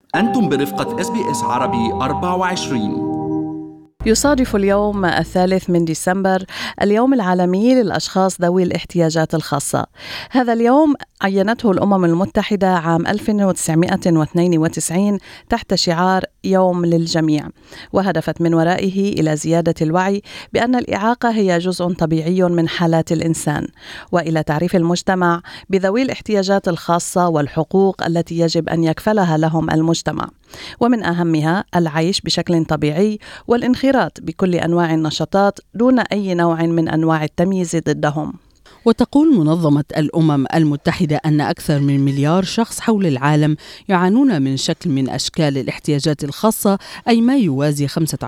أنتم برفقة SBS عربي 24. يصادف اليوم 3 ديسمبر اليوم العالمي للأشخاص ذوي الاحتياجات الخاصة. هذا اليوم عينته الأمم المتحدة عام 1992 تحت شعار يوم للجميع، وهدفت من ورائه إلى زيادة الوعي بأن الإعاقة هي جزء طبيعي من حالات الإنسان، وإلى تعريف المجتمع بذوي الاحتياجات الخاصة والحقوق التي يجب أن يكفلها لهم المجتمع، ومن أهمها العيش بشكل طبيعي والانخراط بكل أنواع النشاطات دون أي نوع من أنواع التمييز ضدهم. وتقول منظمة الأمم المتحدة أن أكثر من مليار شخص حول العالم يعانون من شكل من أشكال الاحتياجات الخاصة، أي ما يوازي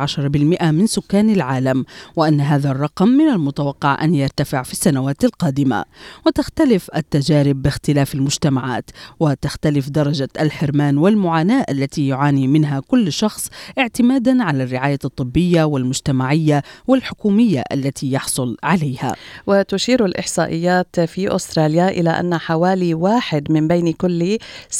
15% من سكان العالم، وأن هذا الرقم من المتوقع أن يرتفع في السنوات القادمة. وتختلف التجارب باختلاف المجتمعات، وتختلف درجة الحرمان والمعاناة التي يعاني منها كل شخص اعتمادا على الرعاية الطبية والمجتمعية والحكومية التي يحصل عليها. وتشير الإحصائيات في أستراليا إلى أن حوالي 1 من بين كل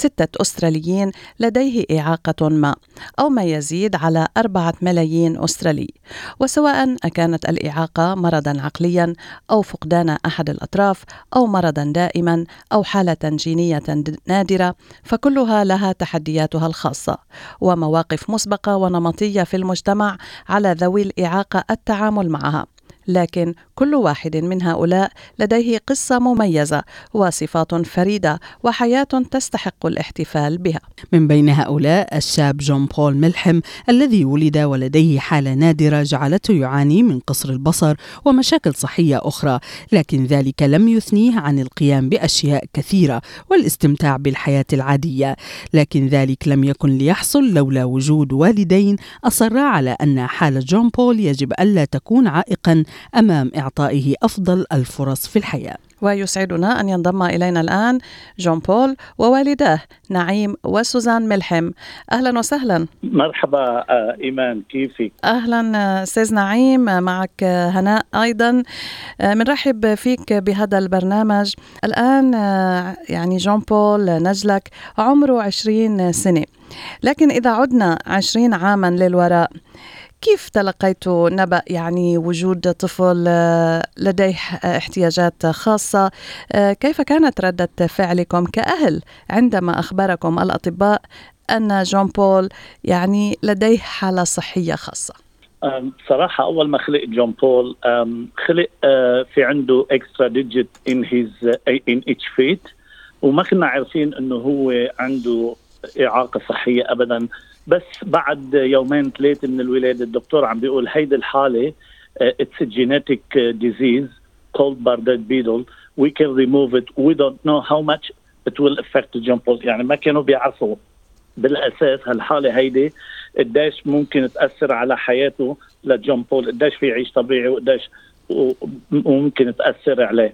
6 أستراليين لديه إعاقة ما، أو ما يزيد على 4 ملايين أسترالي. وسواء أكانت الإعاقة مرضا عقليا أو فقدان أحد الأطراف أو مرضا دائما أو حالة جينية نادرة، فكلها لها تحدياتها الخاصة ومواقف مسبقة ونمطية في المجتمع على ذوي الإعاقة التعامل معها. لكن كل واحد من هؤلاء لديه قصة مميزة وصفات فريدة وحياة تستحق الاحتفال بها. من بين هؤلاء الشاب جون بول ملحم الذي ولد ولديه حالة نادرة جعلته يعاني من قصر البصر ومشاكل صحية أخرى، لكن ذلك لم يثنيه عن القيام بأشياء كثيرة والاستمتاع بالحياة العادية. لكن ذلك لم يكن ليحصل لولا وجود والدين أصرا على أن حالة جون بول يجب ألا تكون عائقا أمام إعطائه أفضل الفرص في الحياة. ويسعدنا أن ينضم إلينا الآن جون بول ووالداه نعيم وسوزان ملحم. أهلا وسهلا. مرحبا إيمان، كيفك؟ أهلا أستاذ نعيم، معك هناء أيضا. منرحب فيك بهذا البرنامج. الآن يعني جون بول نجلك عمره 20 سنة، لكن إذا عدنا 20 عاما للوراء، كيف تلقيتوا نبأ يعني وجود طفل لديه احتياجات خاصة؟ كيف كانت ردة فعلكم كأهل عندما أخبركم الأطباء أن جون بول يعني لديه حالة صحية خاصة؟ صراحة أول ما خلق جون بول خلق في عنده extra digit in each feet، وما كنا عارفين أنه هو عنده إعاقة صحية أبداً. بس بعد 2-3 من الولادة الدكتور عم بيقول هيدي الحالة it's a genetic disease called Bardet Biedl. We can remove it. We don't know how much it will affect John Paul. يعني ما كانوا بيعرفوا بالأساس هالحالة هيدي قديش ممكن تأثر على حياته لجون بول، قديش في يعيش طبيعي وقديش ممكن تأثر عليه.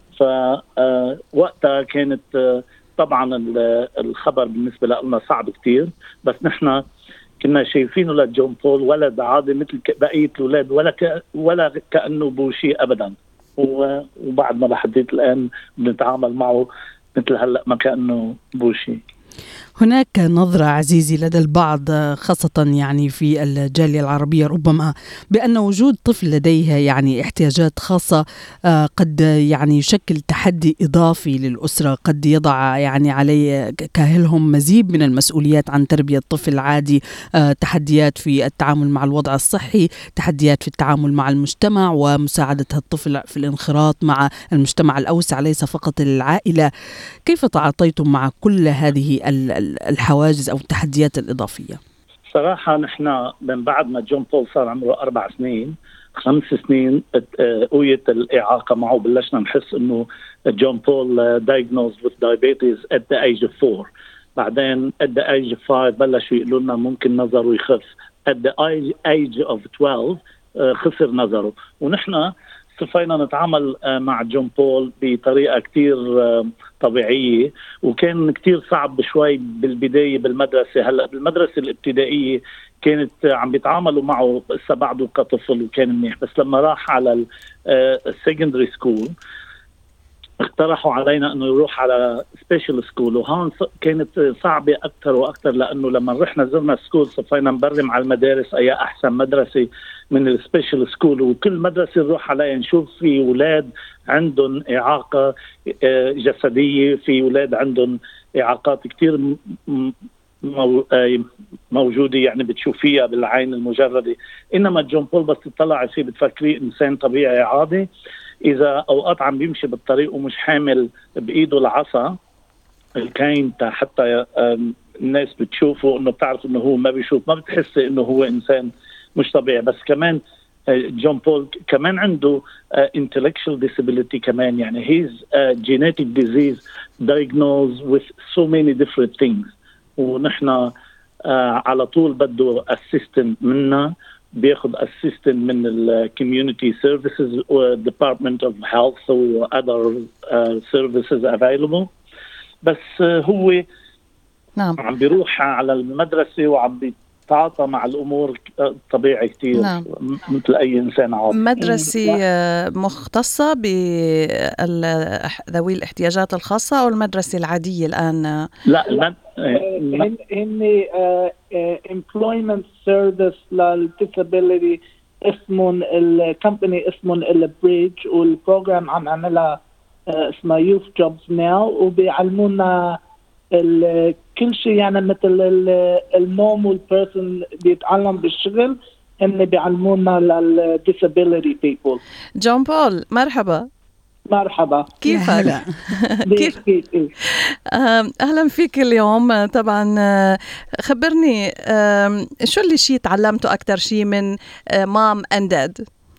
فوقتها كانت طبعا الخبر بالنسبة لنا صعب كتير، بس نحن كنا شايفينه لجون بول ولد عادي مثل بقية الأولاد، ولا كأنه بوشي أبدا. وبعد ما لحديت الآن بنتعامل معه مثل هلأ ما كأنه بوشي. هناك نظرة عزيزي لدى البعض خاصة يعني في الجالية العربية ربما بأن وجود طفل لديه يعني احتياجات خاصة قد يعني يشكل تحدي إضافي للأسرة، قد يضع يعني عليه كاهلهم مزيد من المسؤوليات عن تربية طفل عادي، تحديات في التعامل مع الوضع الصحي، تحديات في التعامل مع المجتمع ومساعدة الطفل في الانخراط مع المجتمع الأوسع ليس فقط العائلة. كيف تعاطيتم مع كل هذه الحواجز أو التحديات الإضافية؟ صراحة نحن من بعد ما جون بول صار عمره 4 سنين 5 سنين قوية الإعاقة معه، بلشنا نحس إنه جون بول diagnosed with diabetes at the age of 4. بعدين at the age of 5 بلشوا يقولوا لنا ممكن نظره يخف. at the age of 12 خسر نظره. ونحن صفينا نتعامل مع جون بول بطريقة كتير طبيعية، وكان كتير صعب شوي بالبداية بالمدرسة. هلأ بالمدرسة الابتدائية كانت عم بيتعاملوا معه بعده كطفل وكان منيح، بس لما راح على السكندري سكول اقترحوا علينا انه يروح على سبيشال سكول، وهون كانت صعبه اكثر واكثر، لانه لما رحنا زرنا السكول صفينا نبرم على المدارس اي احسن مدرسه من السبيشال سكول، وكل مدرسه نروح عليها نشوف في اولاد عندهم اعاقه جسديه، في اولاد عندهم اعاقات كثير موجوده يعني بتشوفيها بالعين المجرده. انما جون بول بس تطلع فيه بتفكريه انسان طبيعي عادي، إذا أوقات عم بيمشي بالطريق ومش حامل بإيده العصا الكاين حتى الناس بتشوفه إنه بتعرف إنه هو ما بيشوف، ما بتحس إنه هو إنسان مش طبيعي. بس كمان جون بول كمان عنده intellectual disability كمان، يعني he's genetic disease diagnosed with so many different things، ونحن على طول بده assistant منا، بياخد assistant من ال community services و department of health و other services available. بس هو نعم عم بيروح على المدرسة وعم بيتعاطى مع الأمور طبيعي كتير، نعم. مثل أي إنسان عادي. مدرسة مختصة بذوي الاحتياجات الخاصة أو المدرسة العادية الآن؟ لا هن employment service للديسابيليتي، اسمهم الكمباني اسمهم البريدج، والبروجرام عم عملها اسمها يوث جوبز ناو، وبيعلمونا كل شيء يعني مثل النورمال بيرسون بيتعلم بالشغل، هن بيعلمونا للديسابيليتي بيبل. جون بول مرحبا. مرحبا، كيفك؟ كيف أهلا فيك اليوم. طبعا خبرني شو اللي شيء تعلمته أكتر شيء من مام أند داد؟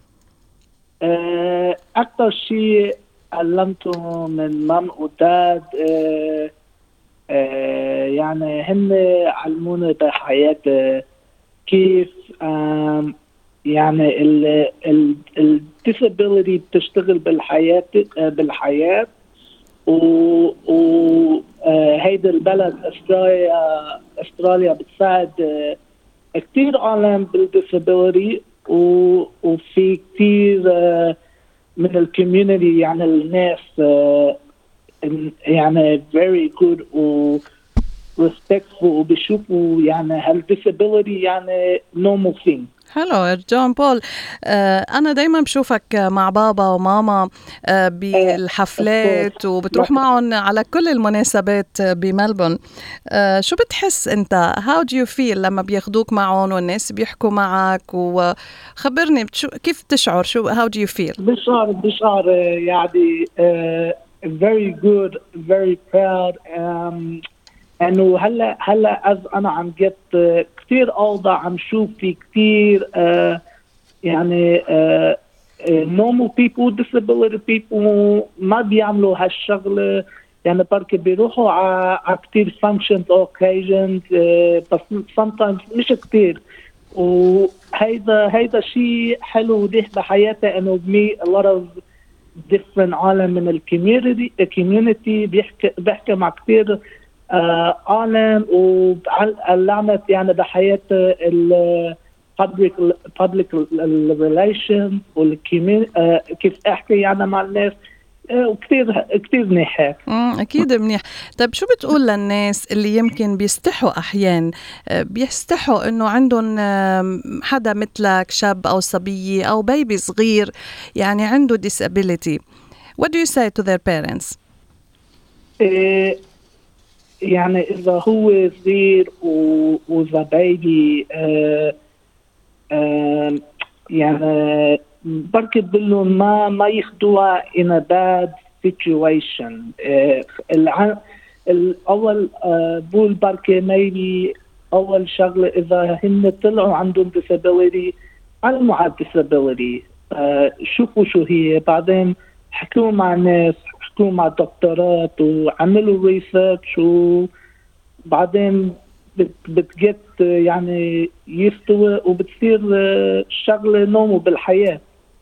أكتر شيء علمته من مام وداد يعني هن علموني بحياة كيف يعني الديسابيليتي بتشتغل بالحياة وهيدا البلد استراليا بتساعد كتير عالم بالديسابيليتي، وفي كتير من الكوميونتي يعني الناس يعني very good و respectful وبيشوفوا يعني هالديسابيليتي يعني normal thing. حلو جون بول. أنا دايما بشوفك مع بابا وماما بالحفلات وبتروح معهم على كل المناسبات بملبون. شو بتحس أنت؟ How do you feel لما بياخدوك معهم والناس بيحكوا معك؟ وخبرني كيف تشعر؟ How do you feel؟ بشعر يعني very good, very proud. انه هلا انا عم جت كثير اوضاع، عم شوف في كثير يعني normal people disability people ما بيعملوا هالشغله، يعني بركي بيروحوا على كثير functions or occasions بس sometimes مش كثير، وهيدا شيء حلو وديح بحياتي انه meet a lot of different عالم من الكوميونتي بيحكي مع كثير عالم، وعلمت يعني بحياة public relations كيف احكي يعني مع الناس، وكثير منيح. اكيد منيح. طيب شو بتقول للناس اللي يمكن بيستحوا احيان بيستحوا انه عندهم حدا مثلك، شاب او صبيه او بيبي صغير يعني عنده disability? What do you say to their parents? يعني إذا هو صغير وإذا بيبي يعني بركي بقولهم ما ياخدوها in a bad situation. الأول بقول بركي maybe أول شغلة إذا هن طلعوا عندهم disability علموا على disability، شوفوا شو هي، بعدين حكوا مع ناس، حكوا مع دكتورات وعملوا ريسيرش، وبعدين بتجت يعني يستوى وبتصير شغلة نومو بالحياة.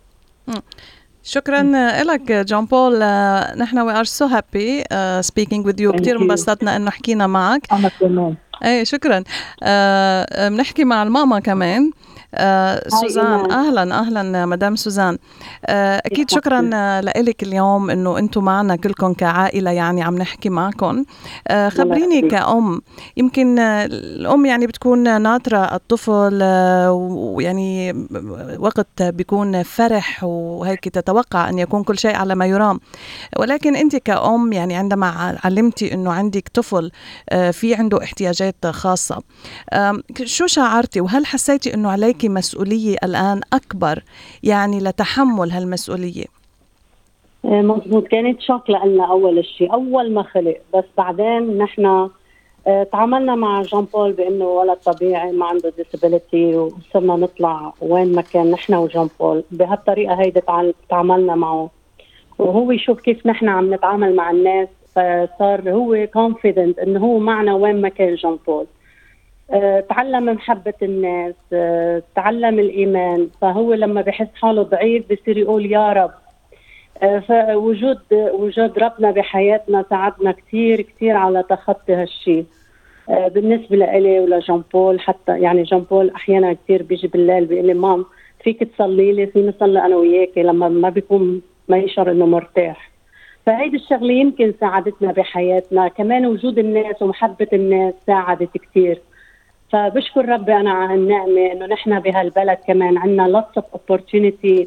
شكرا لك جون بول. نحن we are so happy speaking with you. كتير انبسطنا انه حكينا معك. أنا كمان. ايه شكرا. بنحكي مع الماما كمان. سوزان، أهلا مدام سوزان. أكيد شكرا لك اليوم أنه أنتم معنا كلكم كعائلة، يعني عم نحكي معكم. خبريني كأم، يمكن الأم يعني بتكون ناطرة الطفل ويعني وقت بيكون فرح وهيك تتوقع أن يكون كل شيء على ما يرام، ولكن أنت كأم يعني عندما علمتي أنه عندك طفل في عنده احتياجات خاصة، شو شعرتي وهل حسيتي أنه عليك مسؤولية الآن أكبر يعني لتحمل هالمسؤولية؟ مضبوط، كانت شوك لنا أول شيء أول ما خلق، بس بعدين نحن تعاملنا مع جون بول بأنه ولد طبيعي ما عنده disability، وصرنا نطلع وين ما كان نحن وجون بول بهالطريقة هيدا تعاملنا معه، وهو يشوف كيف نحن عم نتعامل مع الناس، فصار هو confident إنه هو معنا وين ما كان جون بول. تعلم محبة الناس، تعلم الإيمان، فهو لما بحس حاله ضعيف بيصير يقول يا رب. فوجود ربنا بحياتنا ساعدنا كتير كتير على تخطي هالشي. بالنسبة لإلي ولجون بول، حتى يعني جون بول أحيانا كتير بيجي بالليل بيقول لي مام فيك تصلي لي، فيني صلي أنا وياكي، لما ما بيكون ما يشعر إنه مرتاح. فهيدي الشغلة يمكن ساعدتنا بحياتنا، كمان وجود الناس ومحبة الناس ساعدت كتير. فبشكر ربي أنا على النعمة إنه نحن بهالبلد كمان عنا lots of opportunity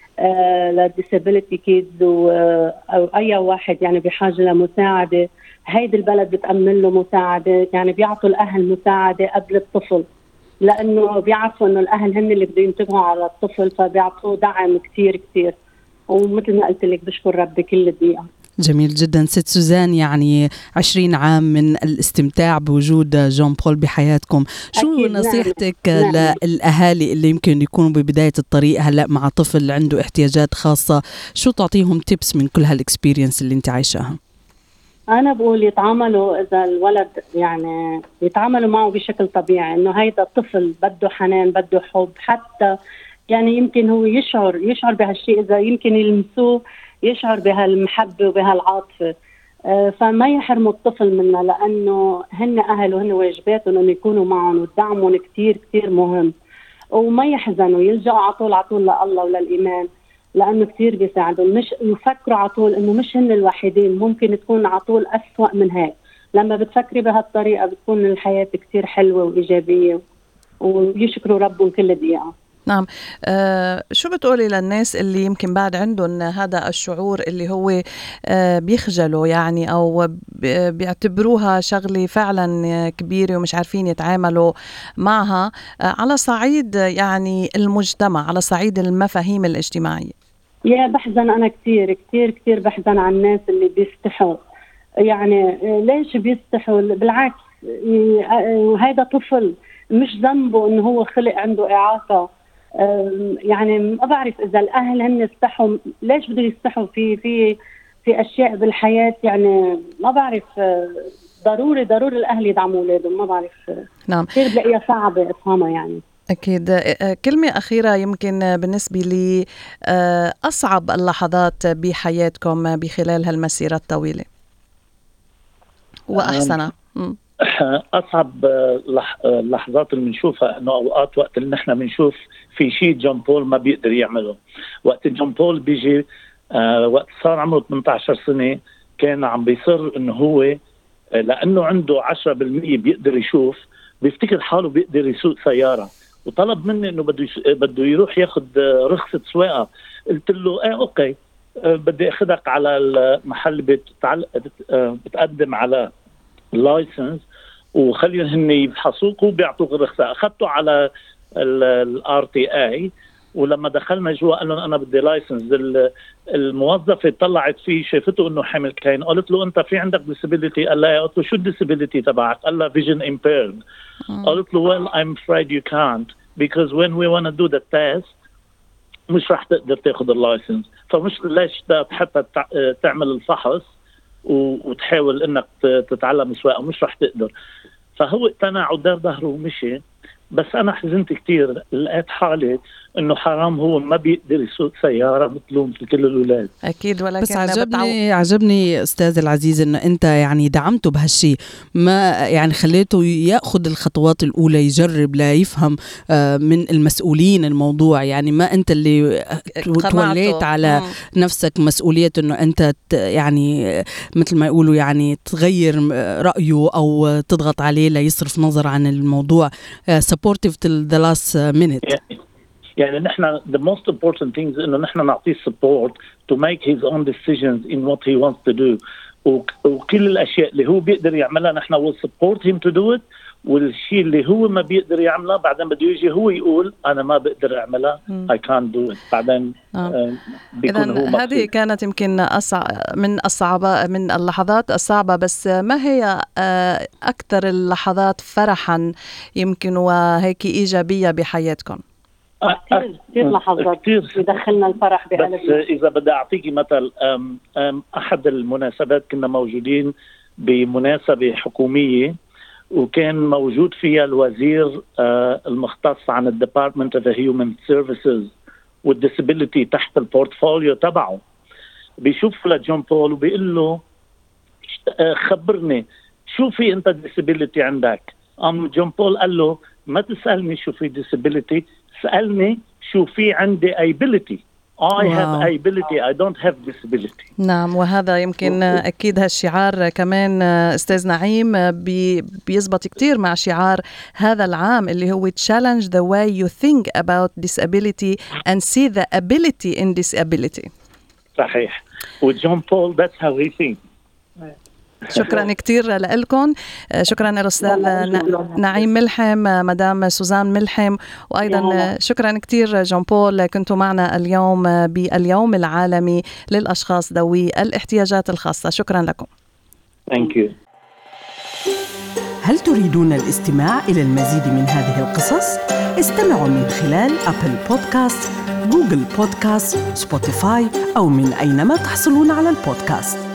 للديسابيليتي كيدز، أو أي واحد يعني بحاجة لمساعدة، هيدي البلد بتأمن له مساعدة، يعني بيعطوا الأهل مساعدة قبل الطفل، لأنه بيعرفوا إنه الأهل هن اللي بده ينتبهوا على الطفل، فبيعطوه دعم كتير كتير. ومثل ما قلت لك بشكر ربي كل دقيقة. جميل جدا ست سوزان، يعني 20 عام من الاستمتاع بوجود جون بول بحياتكم. شو نصيحتك للأهالي اللي يمكن يكونوا ببداية الطريق هلأ مع طفل عنده احتياجات خاصة؟ شو تعطيهم تيبس من كل هالإكسبيرينس اللي انت عايشاها؟ أنا بقول يتعاملوا، إذا الولد يعني يتعاملوا معه بشكل طبيعي، إنه هيدا الطفل بده حنان بده حب، حتى يعني يمكن هو يشعر بهالشيء، إذا يمكن يلمسوه يشعر بهالمحبة وبهالعاطفة. فما يحرموا الطفل منا، لأنه هن أهل وهن واجباتهم أن يكونوا معهم ودعمهم كتير كتير مهم. وما يحزنوا، يلجأوا على طول لله وللإيمان، لأنه كتير بيساعدهم. مش يفكروا على طول إنه مش هن الوحيدين، ممكن تكون على طول أسوأ من هيك. لما بتفكري بهالطريقة بتكون الحياة كتير حلوة وإيجابية، ويشكروا ربهم كل دقيقة. نعم. شو بتقولي للناس اللي يمكن بعد عندهم هذا الشعور اللي هو بيخجلوا يعني، أو بيعتبروها شغلة فعلا كبيرة ومش عارفين يتعاملوا معها على صعيد يعني المجتمع، على صعيد المفاهيم الاجتماعية؟ يا بحزن أنا كتير كتير كتير بحزن على الناس اللي بيستحوا. يعني ليش بيستحوا؟ بالعكس، وهذا طفل مش ذنبه إنه هو خلق عنده إعاقة. يعني ما بعرف إذا الأهل هن يستحوا، ليش بده يستحوا في أشياء بالحياة؟ يعني ما بعرف، ضروري الأهل يدعموا أولادهم. ما بعرف. نعم، كثير بلاقيها صعبة أفهمها يعني. أكيد. كلمة أخيرة يمكن بالنسبة لي، أصعب اللحظات بحياتكم بخلال هالمسيرة الطويلة وأحسنها. أصعب اللحظات اللي بنشوفها إنه أوقات وقت اللي نحن بنشوف في شيء جون بول ما بيقدر يعمله. وقت جون بول بيجي وقت صار عمره 18 سنة كان عم بيصر إنه هو لأنه عنده 10% بيقدر يشوف، بيفتكر حاله بيقدر يسوق سيارة، وطلب مني إنه بده يروح ياخد رخصة سواقة. قلت له أوكي، بدي أخذك على المحل بتقدم على لايسنس وخليهم هن يفحصوك وبيعطوك الرخصة. أخذته على الRTA، ولما دخلنا جوا قال لهم أنا بدي لايسنس. الموظفة طلعت فيه شافته إنه حامل كاين، قالت له أنت في عندك disability؟ قال لها. قلت له شو disability تبعك؟ قال لها vision impaired. قالت له well I'm afraid you can't because when we want to do the test مش راح تقدر تاخد اللايسنس. فمش ليش حتى تعمل الفحص وتحاول انك تتعلم السواقه، مش راح تقدر. فهو اقتنع ودار ظهره ومشي. بس أنا حزنت كتير، لقيت حالي إنه حرام هو ما بيقدر يسوق سيارة مثلهم في كل الأولاد. أكيد، ولكن بس عجبني أستاذ العزيز إنه أنت يعني دعمته بهالشي، ما يعني خليته يأخذ الخطوات الأولى، يجرب لا يفهم من المسؤولين الموضوع، يعني ما أنت اللي توليت على نفسك مسؤولية إنه أنت يعني مثل ما يقولوا يعني تغير رأيه أو تضغط عليه لا يصرف نظر عن الموضوع. supportive till the last minute. يعني نحن the most important thing إنه نحن نعطيه support to make his own decisions in what he wants to do. وكل الأشياء اللي هو بيقدر يعملها نحن will support him to do it. والشيء اللي هو ما بيقدر يعمله بعدين بده يجي هو يقول أنا ما بقدر أعملها I can't do it. بعدين بيكون هو مقصود. هذه كانت يمكن من اللحظات الصعبة، بس ما هي أكثر اللحظات فرحا يمكن وهيك إيجابية بحياتكم؟ كثير لحظات يدخلنا الفرح بقلبنا. بس إذا بدي أعطيكي مثل، أحد المناسبات كنا موجودين بمناسبة حكومية وكان موجود فيها الوزير المختص عن الديبارتمنت اوف هيومن سيرفيسز والديسابيليتي تحت البورتفوليو تبعه. بيشوف لجون بول وبيقول له خبرني شو في انت ديسابيليتي عندك. جون بول قال له ما تسألني شو في ديسابيليتي، سألني شو في عندي ability. I have ability, I don't have disability. نعم، وهذا يمكن أكيد هالشعار كمان أستاذ نعيم بيزبط كتير مع شعار هذا العام اللي هو challenge the way you think about disability and see the ability in disability. صحيح. وجون بول that's how he thinks. شكرا كتير لكم، شكرا للأستاذ نعيم ملحم، مدام سوزان ملحم، وأيضا شكرا كتير جون بول، كنتوا معنا اليوم باليوم العالمي للأشخاص ذوي الاحتياجات الخاصة. شكرا لكم. Thank you. هل تريدون الاستماع إلى المزيد من هذه القصص؟ استمعوا من خلال أبل بودكاست، جوجل بودكاست، سبوتيفاي أو من أينما تحصلون على البودكاست.